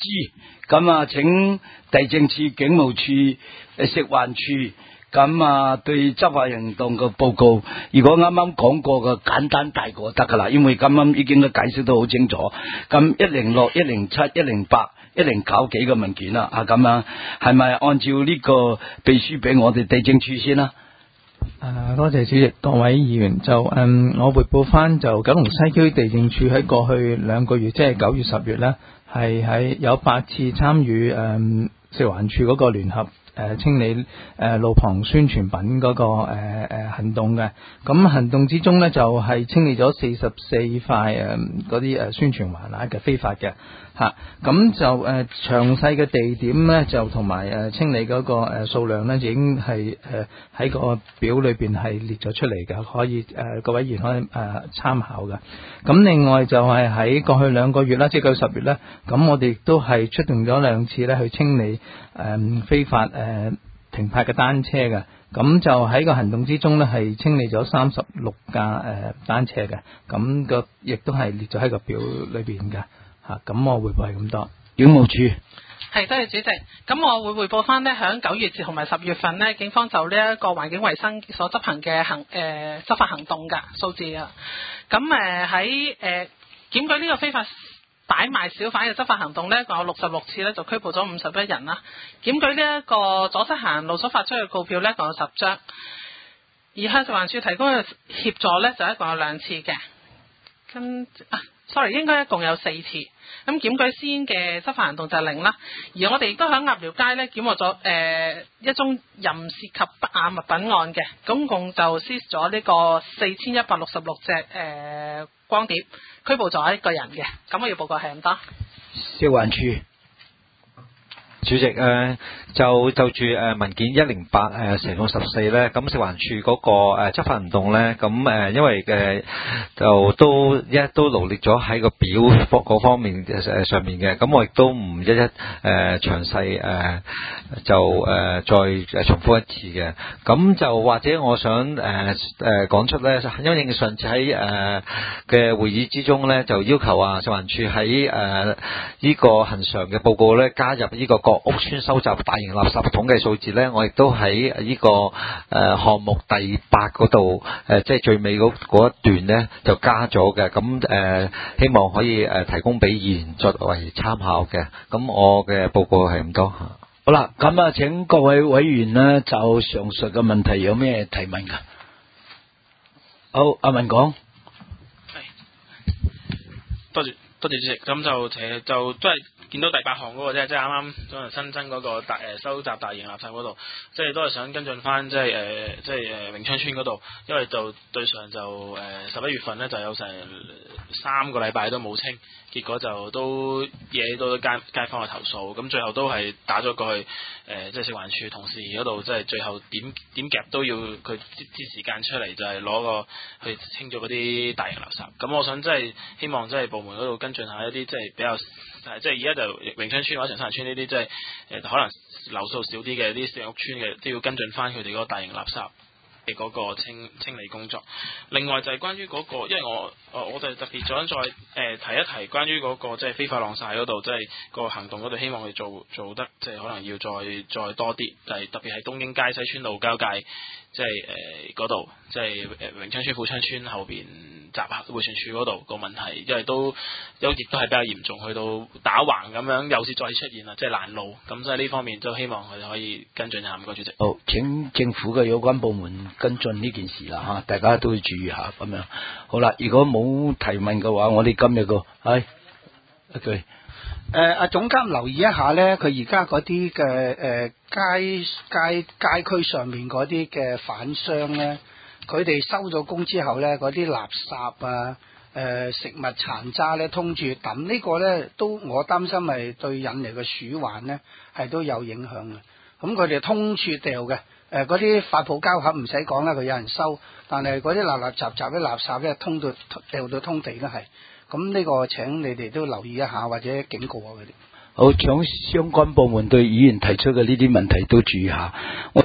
咁啊，請地政處、警務處、食環處。咁啊，對執法行動嘅報告，如果啱啱講過嘅簡單大過得噶啦，因為啱啱已經都解釋得好清楚。咁106、107、108、109幾個文件啦，啊咁啊，係咪按照呢個秘書俾我哋地政處先啦？ 多謝主席，各位議員就我匯報翻就九龍西區地政處喺過去2個月，即係9月、10月咧，係喺有8次參與食環署嗰個聯合清理路旁宣傳品嗰個行動嘅。咁行動之中咧就係清理咗44塊嗰啲宣傳橫額嘅非法嘅吓。咁就詳細嘅地點咧就同埋清理嗰個數量咧已經係喺個表裏邊係列咗出嚟嘅，可以各位議員可以參考嘅。咁另外就係喺過去2個月啦，即係9、10月咧，咁我哋亦都係出動咗2次咧去清理非法停泊嘅單車嘅。咁就喺個行動之中咧係清理咗36架單車嘅，咁個亦都係列咗喺個表裏邊嘅吓。咁我匯報係咁多。 警務處係，多謝主席。咁我會匯報翻呢，響9月同埋10月份呢，警方就呢一個環境衛生所執行嘅執法行動㗎數字啊。咁喺檢舉呢個非法擺賣小販嘅執法行動呢，共有66次呢，就拘捕咗51人啦。檢舉呢一個阻塞行路所發出嘅告票呢，共有10張。而向食環署提供嘅協助呢，就一共有2次嘅。應該一共有4次。咁檢舉私煙嘅執法行動就係0啦。而我哋亦都喺鴨寮街呢檢獲咗一宗淫褻及不雅物品案嘅，總共就 seize 咗呢個4166隻光碟，拘捕咗1個人嘅。咁我要報告係咁多。 食環署主席就住文件108成個14咧，咁食環署嗰個執法行動咧，咁因為就都羅列咗喺個表嗰方面上面嘅，咁我亦都唔一詳細就再重複一次嘅。咁就或者我想講出咧，因為上次喺嘅會議之中咧，就要求食環署喺呢個恆常嘅報告咧加入呢個屋邨收集大型垃圾統計數字咧，我亦都喺呢個項目第8嗰度，即係最尾嗰一段咧就加咗嘅。咁希望可以提供俾議員作為參考嘅。咁我嘅報告係咁多。 好啦，咁啊，請各位委員呢就上述嘅問題有咩提問噶？好，阿文講。 多謝主席。咁就都係見到第8項嗰個啫，即係啱啱可能新增嗰個收集大型垃圾嗰度，即係都係想跟進翻，即係榮昌村嗰度，因為就對上就11月份咧就有成3個禮拜都冇清，結果就都惹到街坊嘅投訴，咁最後都係打咗過去即係食環署同事嗰度，即係最後點夾都要佢啲時間出嚟，就係攞個去清咗嗰啲大型垃圾。咁我想即係希望即係部門嗰度跟進下一啲即係比較即係而家就榮昌村或者長沙灣村呢啲即係可能樓數少啲嘅啲小屋村嘅都要跟進翻佢哋嗰個大型垃圾嘅嗰個清理工作。另外就係關於嗰個，因為我就特別想再提一提關於嗰個即係非法晾曬嗰度，即係個行動嗰度，希望佢做得即係可能要再多啲，就係特別係東京街西村路交界，即係嗰度，即係榮昌村富昌村後邊集合會傳處嗰度個問題，因為亦都係比較嚴重，去到打橫咁樣，又是再出現啦，即係攔路，咁所以呢方面都希望佢哋可以跟進下。唔該主席。 好，請政府嘅有關部門跟進呢件事啦嚇，大家都要注意下咁樣。好啦，如果冇提問嘅話，我哋今日個一句阿總監留意一下咧，佢而家嗰啲嘅街區上面嗰啲嘅販商咧，佢哋收咗工之後咧，嗰啲垃圾啊、食物殘渣咧，通住抌，呢個咧都我擔心係對引嚟嘅鼠患咧係都有影響嘅。咁佢哋通處掉嘅，嗰啲發泡膠盒唔使講啦，佢有人收，但係嗰啲垃雜啲垃圾咧，通到掉到通地都係。咁呢個請你哋都留意一下，或者警告下佢哋。 好，請相關部門對議員提出嘅呢啲問題都注意下。